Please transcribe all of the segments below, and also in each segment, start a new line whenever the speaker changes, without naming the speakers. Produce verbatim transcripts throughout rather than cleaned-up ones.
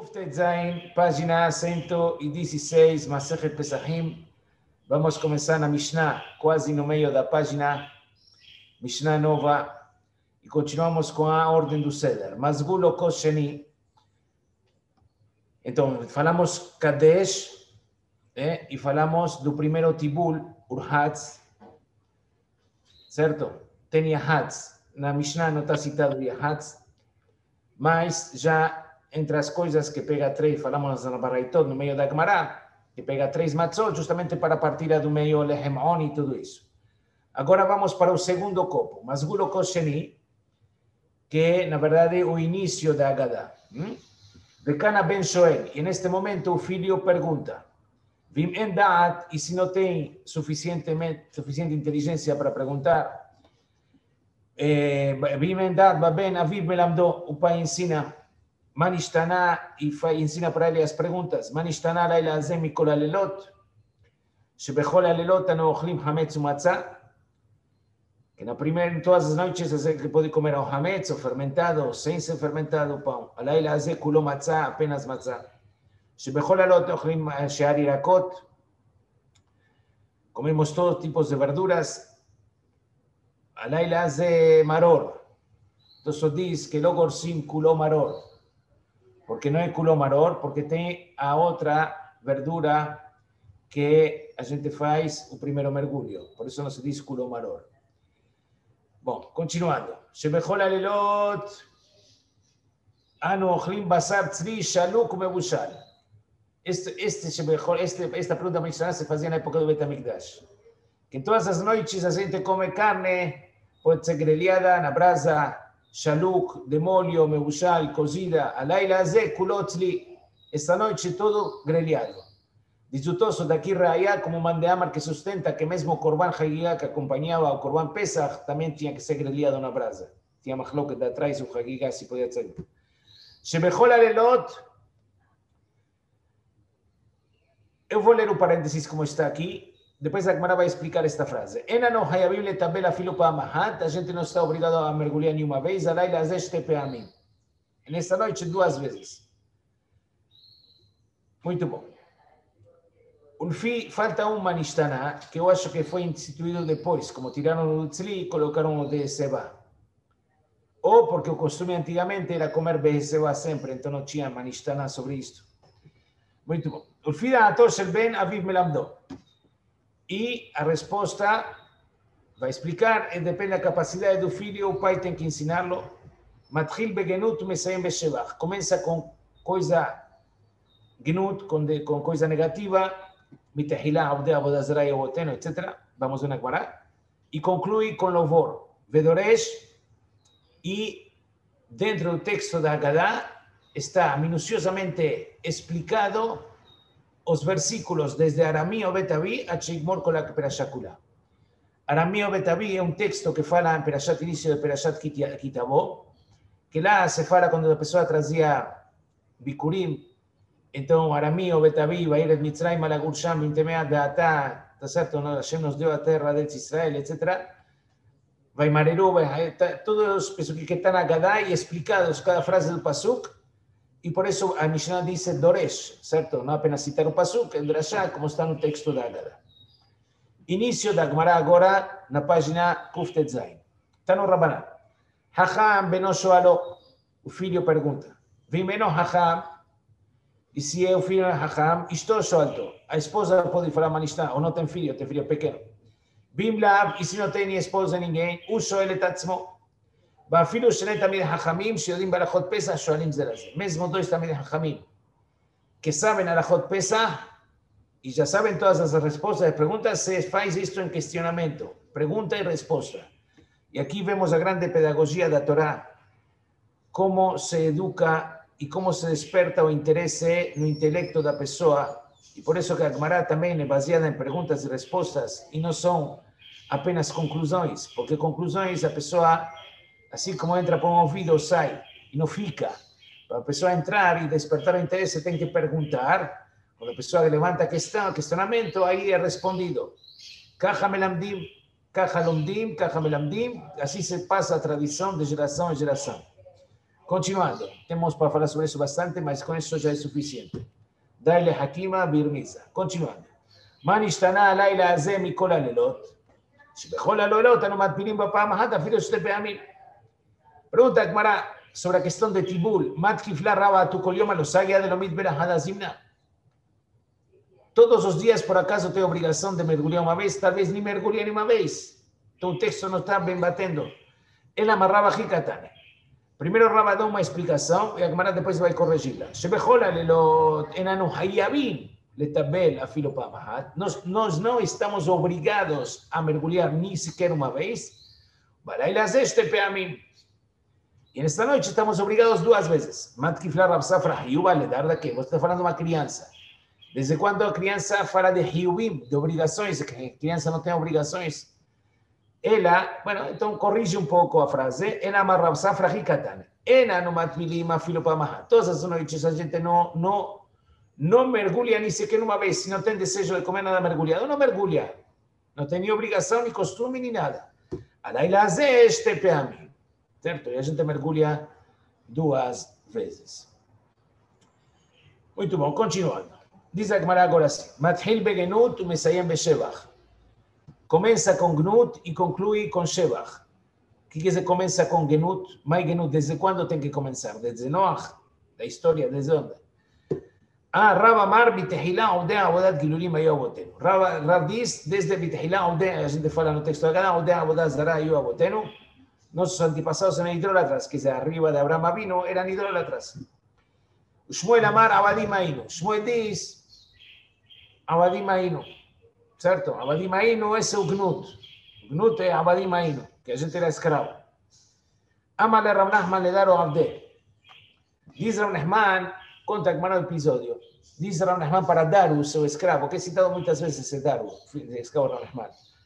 Kuftet Zain, página ciento dieciséis, Masechet Pesachim. Vamos começar na Mishnah, quase no meio da página, Mishnah nova, e continuamos com a ordem do Seder. Mazgul o Kosheni. Então, falamos Kadesh, eh, e falamos do primeiro Tibul, Urhatz, certo? Tem Yahatz. Na Mishnah não está citado Yahatz, mas já entre as coisas que pega três, falamos na Baraitot, no meio da Gemara, que pega três matzot, justamente para a partida do meio Lehem On e tudo isso. Agora vamos para o segundo copo, Mazgul o Kosheni, que é, na verdade, o início da Haggadah. Vekana Ben Shoel, e neste momento o filho pergunta, Vim en Da'at, e se não tem suficientemente, suficiente inteligência para perguntar, Vim en Da'at, Baben, Aviv Melamdo, o pai ensina, Manishtaná, e ensina para ele as perguntas, Manishtaná laila azem mikol alelot, Shebechol alelot anu ochlim hametz umatzah, que na primeira, em todas as noites, que pode comer o hametz, o fermentado, sem ser fermentado, o pão. A laila azeh kulo matzah, apenas matzah. Shebechol alelot ochlim she'ar irakot, comemos todos tipos de verduras. A laila azeh maror. Entonces diz que lo gorsim kulo maror. Porque não é kulo maror, porque tem a outra verdura que a gente faz o primeiro mergulho. Por isso não se diz kulo maror. Bom, continuando. Shebechol alelot anu ochlim basar tzli shaluk mebushal. Este, este, este, esta pergunta mencionada se fazia na época do Bet HaMikdash. Que em todas as noites a gente come carne, pode ser grelhada na brasa, shaluk, de molho, mebushal, cozida, alayla azeh, kulot tzli. Esta noite todo grelhado. Diz o Tosso daqui Raya, como Mandeamar, que sustenta que mesmo o Korban Hagigah que acompanhava o Korban Pesach também tinha que ser grelhado na brasa. Tinha machloket de atrás o Hagigah se podia ser. Shebechol alelot, eu vou ler o parênteses como está aqui, depois a Gemara vai explicar esta frase. Enano hayavim letabel afilo pa'amahat, a gente não está obrigado a mergulhar nenhuma vez, alayla azeh shte pe'amim. Nesta noite duas vezes. Muito bom. Falta um Manishtaná, que eu acho que foi instituído depois, como tiraram o tzli e colocaram o de Seba. Ou porque o costume antigamente era comer Seba sempre, então não tinha Manishtaná sobre isto. Muito bom. Ulfida Atoshel Ben Aviv Melamdo. E a resposta vai explicar, depende da capacidade do filho, o pai tem que ensiná-lo. Matchil begenut mesayem beshevach. Começa com coisa genut, com, com coisa negativa, mitahilá, abdea, bodazra, yoboteno, etcétera. Vamos a una Gemara. Y concluye con louvor. Vedoresh, y dentro del texto de Haggadah está minuciosamente explicado los versículos desde Aramí o Betaví a Sheigmor con la Perashat Kula. Aramí o Betaví es un texto que fala en Perashat inicio de Perashat Kitabo, que lá se fala cuando la persona trazía Bikurim. Então, Aramí o Betaví, vai ir a Mitzrayim, Alagur Sham, Vintemea, Beatá, está certo? Hashem nos deu a terra de Israel, etcétera. Vai Mareru, todos os que estão na Haggadah e explicados cada frase do Pasuk, e por isso a Mishnah diz Doresh, certo? Não apenas citar o Pasuk, o Drashá, como está no texto da Haggadah. Início da Gemara agora, na página Kuftet Zain. Está no Rabanan. Hacham beno shoalo, o filho pergunta. Vimeno Hacham, e se é o filho de Hacham, estou solto. A esposa pode falar Manishtaná, ou não tem filho, tem filho pequeno. Bim lav, e se não tem nem esposa ninguém, o shoel et atzmo. Ba'afilu shnei tamid Hachamim, sheyodim balachot Pesach, shoalim ze laze. Mesmo dois tamid Hachamim, que sabem alachot Pesach, e já sabem todas as respostas das perguntas, se faz isto em questionamento. Pergunta e resposta. E aqui vemos a grande pedagogia da Torá, como se educa e como se desperta o interesse no intelecto da pessoa. E por isso que a Gemara também é baseada em perguntas e respostas e não são apenas conclusões, porque conclusões a pessoa, assim como entra por um ouvido, sai e não fica. Para a pessoa entrar e despertar o interesse, tem que perguntar. Quando a pessoa levanta a questão, questionamento, aí é respondido. Kacha melamdim, kacha lomdim, kacha melamdim, assim se passa a tradição de geração em geração. Continuando, temos para falar sobre isso bastante, mas com isso já é suficiente. Dai-lhe Hakima Birmiza. Continuando. Man ishtana alayla azeh mikol halelot, שבכל הלילות אנו מתפילים בפעם אחת אפילו שתי פעמים. Pregunta Gemara sobre a questão de Tibul. Matkifla raba tu kolioma lo sagia de lo mitbera hadazimna. Todos os dias, por acaso, tem obrigação de mergulhar uma vez? Talvez nem mergulhe nenhuma vez. Então o texto não está bem batendo. Ele amarrava Hikatane. Primeiro Raba dá uma explicação e a Gemara depois vai corrigi-la. שבכל הלילות איננו חייבים לטבל אפילו פעם אחת. Nós, nós não estamos obrigados a mergulhar nem sequer uma vez. בלילה הזה שתי פעמים. E nesta noite estamos obrigados duas vezes. Matkifla Rav Safra Hiyuba le dar da que? Você está falando de uma criança. Desde quando a criança fala de Hiyubim, de obrigações, que a criança não tem obrigações? Ela, bueno, então corrige um pouco a frase. Ela amarra Rav Safra Hikatan. Ela no matmilim afilo pamaha. Todas as noites a gente não, não, não mergulha nem sequer uma vez. Se não tem desejo de comer nada mergulhado, não mergulha. Não tem nem obrigação, nem costume, nem nada. Alayla ze este peamim. Certo? E a gente mergulha duas vezes. Muito bom, continuando. Diz a Gemara agora assim. Mathil begenut e mesayem beshevach. Começa com gnut e conclui com shevach. O que quer dizer começa com genut? Mais genut, desde quando tem que começar? Desde Noach? Da história, desde onde? Ah, Rav Amar bitehilá odea avodat gilulim ayu avotenu. Rav diz, desde bitehilá odea, a gente fala no texto da Gadá, odea avodat zara ayu avotenu. Nossos antepassados eram idólatras, que arriba de Abraham vino, eran idólatras. Shmuel Amar Abadim Ainu. Shmuel diz Abadim Ainu. Certo? Abadim Ainu é o Gnut. Gnut é Abadim Ainu, que a gente era escravo. Amale Rav Nachman le daro Abde. Diz Rav Nachman, conta que no episódio. Diz Rav Nachman para Daru, seu escravo, que é citado muitas vezes esse Daru, escravo Rav Nachman.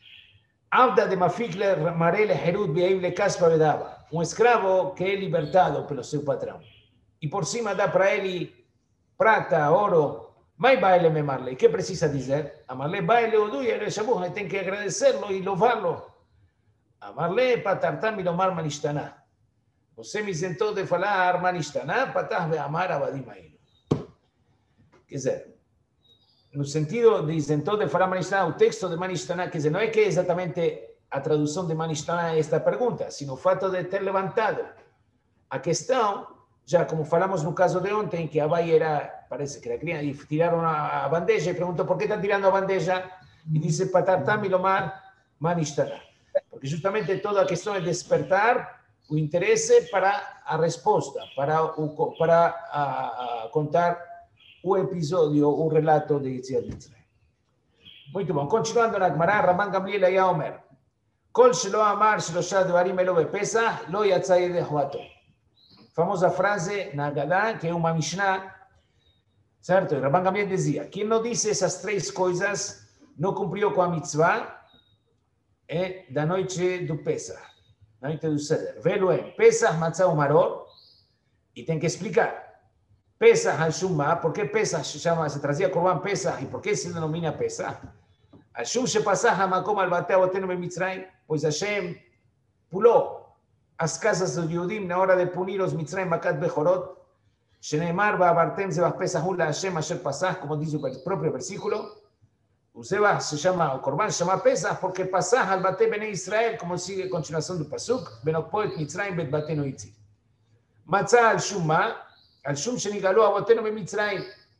Abda de Mafikle Marele Herut Beivle Kaspa Vedava. Um escravo que é libertado pelo seu patrão. E por cima dá para ele prata, ouro. Mas baile me marle. O que precisa dizer? Amarle baile o duia, ele shabu, tem que agradecê-lo e louvá-lo. Amarle patartam e lomar manishtaná. Você me isentou de falar manishtaná, patar ve amar abadim ainu. Quer dizer, no sentido de isentou de falar manishtaná, o texto de manishtaná, quer dizer, não é que é exatamente a tradução de manishtaná é esta pergunta, sino o fato de ter levantado a questão, já como falamos no caso de ontem, que Abai era, parece que era criança, e tiraram a bandeja e perguntou por que estão tirando a bandeja, e disse patartam e lomar manishtaná. Porque justamente toda a questão é despertar o interesse para a resposta, para, o, para a, a contar o episódio, o relato de Yetziat Mitzrayim. Muito bom. Continuando na Gemara, Rabban Gamliel היה אומר, כל שלא אמר שלושה דברים אלו בפסח, לא יצא ידי חובתו. Famosa frase na Gadá, que é uma Mishnah, certo? E Rabban Gamliel dizia, quem não disse essas três coisas, não cumpriu com a mitzvah é da noite do Pesach, da noite do Seder. Velo é Pesach, Matzah, Maror, e tem que explicar. Pesach al-Shumma, por que Pesach se chama, se trazia Korban Pesach, e por que se denomina Pesach? Al-Shum shepasach hamakom al-batei avotenu b'Mitzrayim, pois Hashem pulou as casas dos Yudim na hora de punir os Mitzrayim Makat Bechorot, sheneimar va'avartem zebach Pesachun la-Hashem asher pasach, como diz o próprio versículo. O Zebach se chama, o Korban se chama Pesach, porque pasach al-batei bnei Israel, como sigue a continuação do Pasuk, benokpoet Mitzrayim bet batenu itzir. Matzah al-Shumma, al-Shum shenigalou avotenu b'Mitzrayim,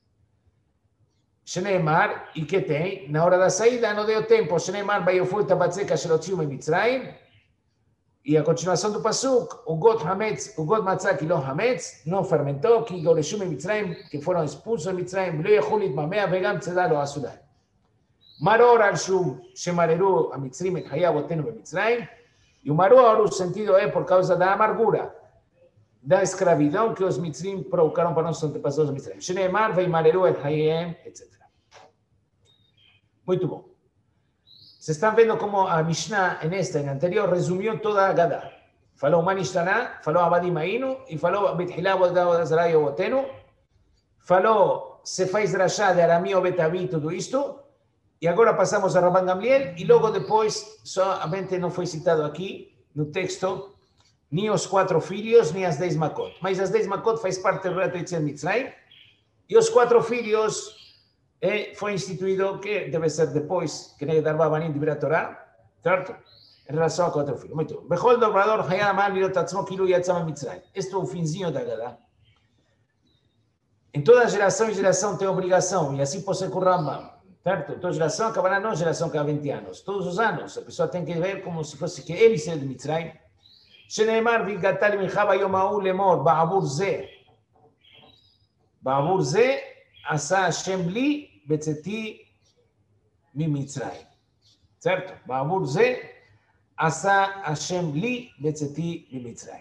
sheneimar, e que tem, na hora da saída não deu tempo, sheneimar vayofu et habatzeka shel hotziu b'Mitzrayim, e a continuação do Pasuk, o God Hametz, o God Matzah que não Hametz, não fermentou, que Goreshu Mitzrayim, que foram expulsos de Mitzrayim, lo yechulit mamea vegam tzedá lo asudai. Maror al-Shum, shemareru a Mitzrim et haya avotenu b'Mitzrayim, e o maror, o sentido é por causa da amargura, da escravidão que os Mitzrim provocaram para nossos antepassados Mitzrayim. Sheneemar veimareru et hayem, etcétera. Muito bom. Vocês estão vendo como a Mishnah, nesta e na anterior, resumiu toda a Gadá. Falou Manishtaná, falou Abadim Ainu, e falou Bethilá Avodat Zará Avotenu, falou se faz Rashá de Aramí Betaví, tudo isto, e agora passamos a Rabban Gamliel, e logo depois, somente não foi citado aqui, no texto, ni os quatro filhos, nem as dez macot. Mas as dez macot faz parte do relato de Mitzrayim. E os quatro filhos eh, foi instituído que deve ser depois que nem dar babanim de a Torá, certo? Em relação a quatro filhos. Muito bem. Bechol dobrador hayam mal lirot atzmo kilu yatzam Mitzrayim. Este é o finzinho da Gadá. Em toda geração e geração tem obrigação, e assim pode ser com o Rambam, certo? Toda geração, acabará não geração que há vinte anos. Todos os anos, a pessoa tem que ver como se fosse que ele saiu de Mitzrayim. שנאמר והגעת ממך ביום ההוא לאמור בעבור זה בעבור זה עשה השם לי בצאתי ממצרים. certo? בעבור זה עשה השם לי בצאתי ממצרים.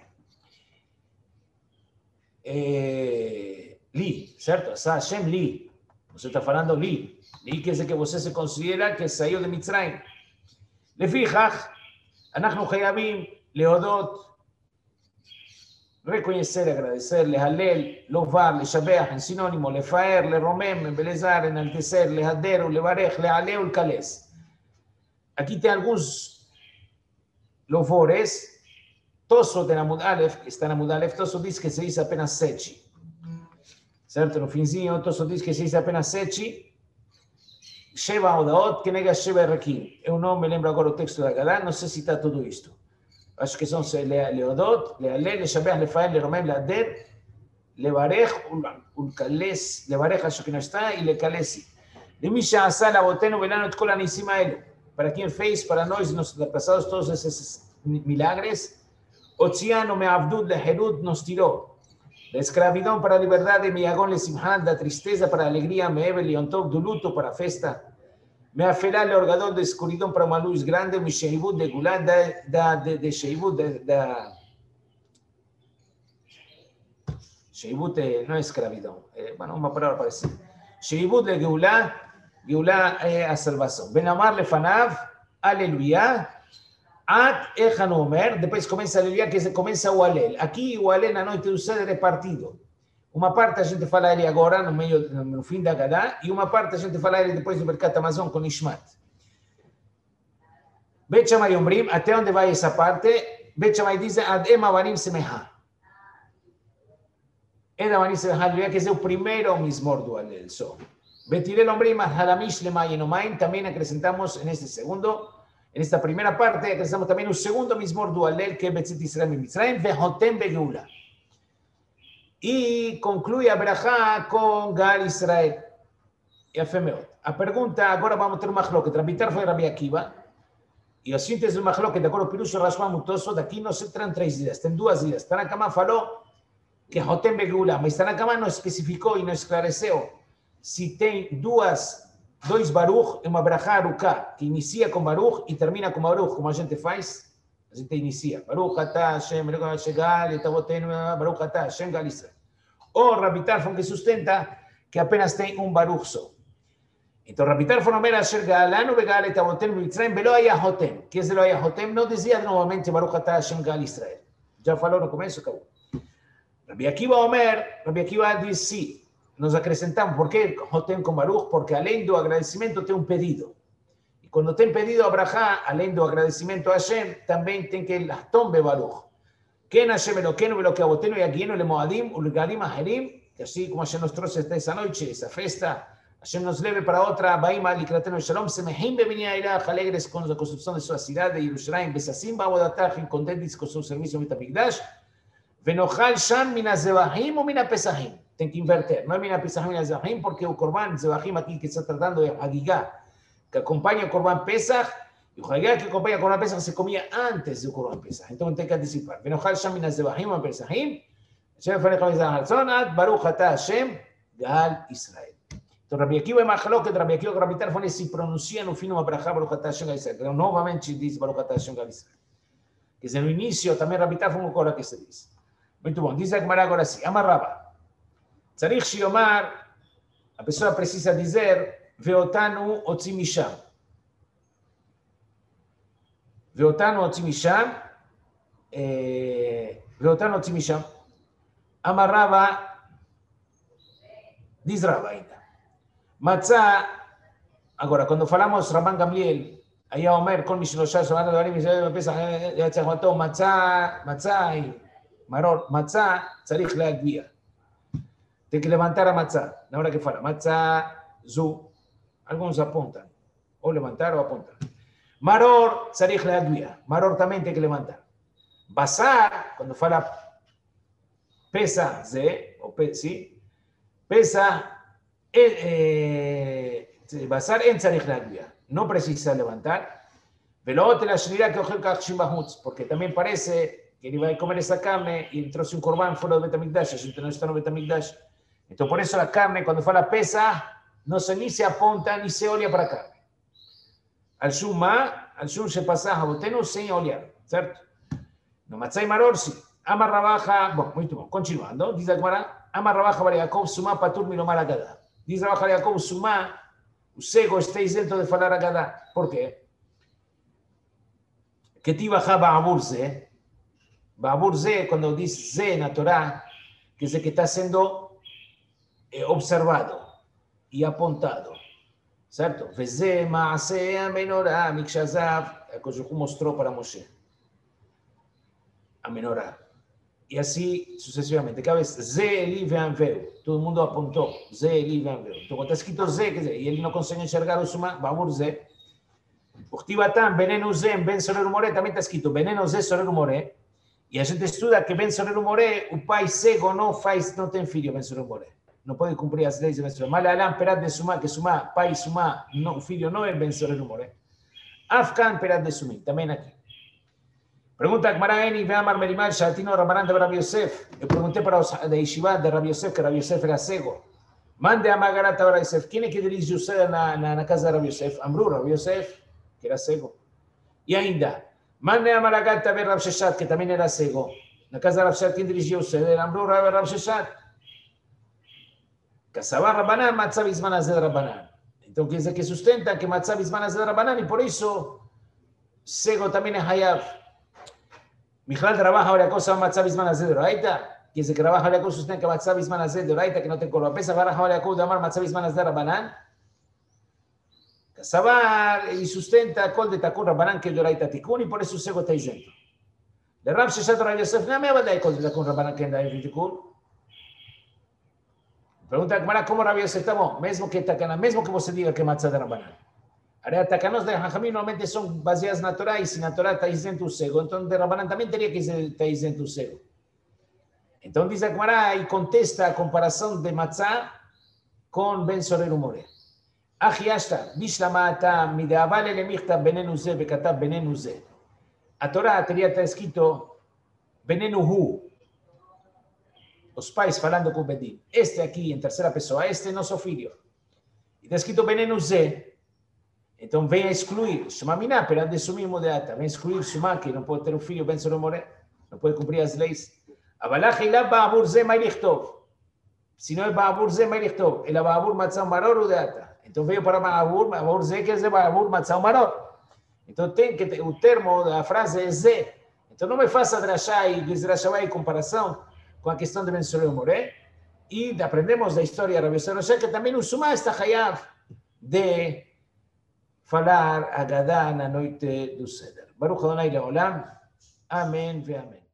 לי, certo? עשה השם לי. Você está falando לי. לי quer dizer que você se considera que saiu de מצרים. לפיכך, אנחנו חייבים להודות, reconocer, agradecer, lehalel, lovar, leshabeach, en sinónimo, lefaer, leromem, embelezar, enaltecer, lehader, levarech, lealeu, lekales. Aquí tem alguns louvores. Tosso tem Amud Aleph, que está na Amud Aleph, Tosso diz que se diz apenas sete. Certo? No finzinho, Tosso diz que se diz apenas sete. Sheva Odaot, que nega Sheva Rekim. Eu não me lembro agora o texto da Gadá, não sei se está tudo isto. Acho que são Leodot, Lealel, Leshabeach, Lefael, Leromem, Leader, Levarech, Ulkales, Levarech, acho que não está, e Lekalesi. De Misha Asal, Abotenu, Velano, Tkola, Nisimaelu. Para quem fez, para nós, nos passados, todos esses milagres, Otziano, Meavdud, Leherud, nos tirou. Da escravidão para a liberdade, Miagon, Lesimhan, da tristeza para a alegria, Meevel, Yontov, do luto para a festa. Me afelá le orgador de escuridão para uma luz grande, me sheivut de gulá, da de de sheivut da sheivut não é escravidão, é uma palavra parecida. Sheivut de gulá, gulá é a salvação. Ben amar lefanav, aleluia. At echanu omer, depois começa a aleluia, que começa o alel. Aqui o alel na noite do céu é repartido. Uma parte a gente fala ele agora, no meio, no fim da Gadá, e uma parte a gente fala ele depois do Birkat Hamazon com Nishmat. Bet Shammai Ombrim, até onde vai essa parte? Bet Shammai diz, Ad em avanim semeha. Ed avanim semeha, quer dizer, o primeiro mismor do Alel, só. Bet Hillel Ombrim, Hadamish lemayin omain, também acrescentamos neste segundo, nesta primeira parte, acrescentamos também o segundo mismor do Alel, que é Betzit Israel Mitzrayim, Vehotem Begeula. E conclui a Berachá com Gal Israel. E a Femeot. A pergunta, agora vamos ter uma machloket. Rabi Tarfon e Rabi Akiva. E a síntese do machloket, de acordo com o Pirush Rashba Mutoso, daqui não se tram três dias, tem duas dias. Tanakama falou que Hotem Begeula, mas Tanakama não especificou e não esclareceu se tem duas, dois Baruch e uma Berachá Aruká, que inicia com Baruch e termina com Baruch, como a gente faz. A gente inicia. Baruch atah Hashem, Shegal, Etavotenu, Baruch atah Hashem, Gal Israel. Ou Rabi Tarfon que sustenta que apenas tem um Baruch só. Então Rabi Tarfon omer Asher Galanu Begal Etavotenu Mitzrayim Belo Ayahotem. Que é Belo Ayahotem? Não dizia novamente Baruch atah Hashem, Gal Israel. Já falou no começo, acabou. Rabi Akiva omer, Rabi Akiva diz sim. Nos acrescentamos. Por que Hotem com Baruch? Porque além do agradecimento tem um pedido. Quando tem pedido a Brachá, além do agradecimento a Hashem, também tem que Lahtom Bebaruch. Ken Hashem Eloquenu Eloqueavotenu Yagienu Lemoadim Ulgarim Aherim, que assim como Hashem nos trouxe esta noite, essa festa, Hashem nos leve para outra, Baim Alikratenu Shalom, Semehim Beminia Irach, alegres com a construção de sua cidade, Yerushalayim, Besasim Baodatach, contentes com seu serviço no Betamigdash, Venochal Sham Mina Zevahim ou Mina Pesahim. Tem que inverter, não é Mina Pesahim, Mina Zevahim, porque o Korban Zevahim aqui que está tratando é Hagigah, que acompanha o Korban Pesach, e o Hagigah que acompanha o Korban Pesach se comia antes do Korban Pesach. Então tem que antecipar. Venochal Sham Mina Zevahim ou Pesahim, Hashem Fanecha Mizah Harzonat, Baruch atah Hashem, Gal Israel. Então Rabi Akiva é machloket, Rabi Akiva e Rabi Tarfon se pronuncia no fim uma brachá, Baruch atah Hashem, Gal Israel. Então novamente diz Baruch atah Hashem, Gal Israel. Quer dizer, no início também Rabi Tarfon concorda que se diz. Muito bom, diz a Gemara agora assim, Amarraba. Tzarich Shiomar, a pessoa precisa dizer, Veotanu Otzi Misham. Veotanu Otzi Misham. Veotanu Otzi Misham. Amarraba, diz Rava ainda. Matzah, agora, quando falamos Rabban Gamliel, היה אומר, כל מי שלושה שמעת דברים, בפסח, היה צריך אותו מצה, מצה, מרור, מצה, צריך להגביה. Tem que levantar a matzá. Na hora que fala matzá, zu, alguns apontam. Ou levantar ou apontar. Maror, tzarich leagvia. Maror também tem que levantar. Basar, quando fala pesa, ze, ou pe, sim, pesa, eh, eh, basar en tzarich leagvia. Não precisa levantar. Velot la shnira que ojel kachim bahutz, porque também parece que ele vai comer essa carne e entrou-se um corban fora do Betamigdash, a gente não está no Betamigdash. Entonces, por eso la carne, cuando fue la pesa, no se ni se apunta ni se olha para a carne. Al shuma, al shum se pasa a boteno sem olhar, certo? No matzai maror, sí. Ama rabaja, bom, muito bom. Continuando, diz a Gemara, ama rabaja para Jacob, suma patur milomar agada. Diz rabaja para Jacob, suma, o cego está isento de falar agada. Por quê? Que ti baja ba'abur ze. Ba'abur ze, quando diz ze na Torá, quer dizer que está sendo observado y apuntado, ¿cierto? Veze ma'aseh menorá mikshazav, el Kosh mostró para Moshe a menorá. Y así sucesivamente. Cada vez, ze eli veanveu, todo el mundo apuntó, ze eli veanveu. Entonces, cuando está escrito ze, y él no consigue enxergar o suma, babur ze. Uchtibatam, veneno ze, en ben soler humoré, también está escrito, veneno ze soler humoré. Y a gente estuda que ben soler humoré, o pai cego no faz, no tem filho ben soler humoré. No puede cumplir las leyes de nuestro. Mal alam perat de suma, que suma, pai suma, no, filho no es ben soler humoré. Afkan perat de sumi, también aquí. Pregunta Gmara Eni, Veamar Merimal, Shaltino Rabanán de Rabbi Yosef. Le pregunté para los de Yeshiva de Rabbi Yosef, que Rabbi Yosef era cego. Mande a Magarat a Rabbi Yosef. ¿Quién es que dirige usted en la, en la casa de Rabbi Yosef? Amru, Rabbi Yosef, que era cego. Y ainda, mande a Malagat a ver Rabbi Sheshat, que también era cego. En la casa de Rabbi Sheshat, ¿quién dirigió usted? Era Amru, Rabbi Sheshat. Casaba Rabanán, Matzah Bisman Azed Rabanán. Entonces, quiere decir que sustenta que Matzah Bisman Azed Rabanán y por eso cego también es Hayav. Mijal trabaja ahora cosa Matzah Bisman Azed Raita. Quiere decir que trabaja ahora cosa sustenta que Matzah Bisman Azed Raita, que no te corva. Pesa para ahora cosa de amar Matzah Bisman Azed Rabanán. Casaba y sustenta col de Takun Rabanán que es de Raita Tikun y por eso cego está diciendo. Le Rab Sheshat Rabbi Yosef, no me va a dar col de Takun Rabanán que es de Raita Tikun. Pregunta Gemara, ¿cómo Rabbi Yosef estamos? Mesmo que Takana, mesmo que você diga que é matzah de Rabanán. Ahora, Takanos de Jajamí normalmente son baseadas na Torá y si na Torá está isento o cego, entonces de Rabanán también teria que estar isento o cego. Então diz a Gemara e contesta a comparação de matzah com Ben Sorer Umore. Achi Ashta, Bishlama ata mideaval elemichta benenu ze bekatav benenu ze. A Torá teria escrito benenu hu. Os pais falando com o Bedim. Este aqui, em terceira pessoa, este é nosso filho. E está escrito veneno Z. Então vem a excluir. Shema miná, perante de sumir moderata. Vem a excluir Shema, que não pode ter um filho, Ben Sorer Umore. Não pode cumprir as leis. Abalach ilá ba'abur Z mailichtov. Se não é ba'abur Z mailichtov, ela ba'abur matzah maror ou deata. Então veio para ba'abur, ba'abur Z, quer dizer ba'abur matzah maror. Então tem que ter, o termo da frase é Z. Então não me faça drashá e desdrashá e comparação com a questão de Ben Sorer Umore, e aprendemos da história de Rabbi Yosef, que também o Sumá está hayav de falar Agadá na noite do Seder. Baruch Adonai Leolam. Amém ve amém.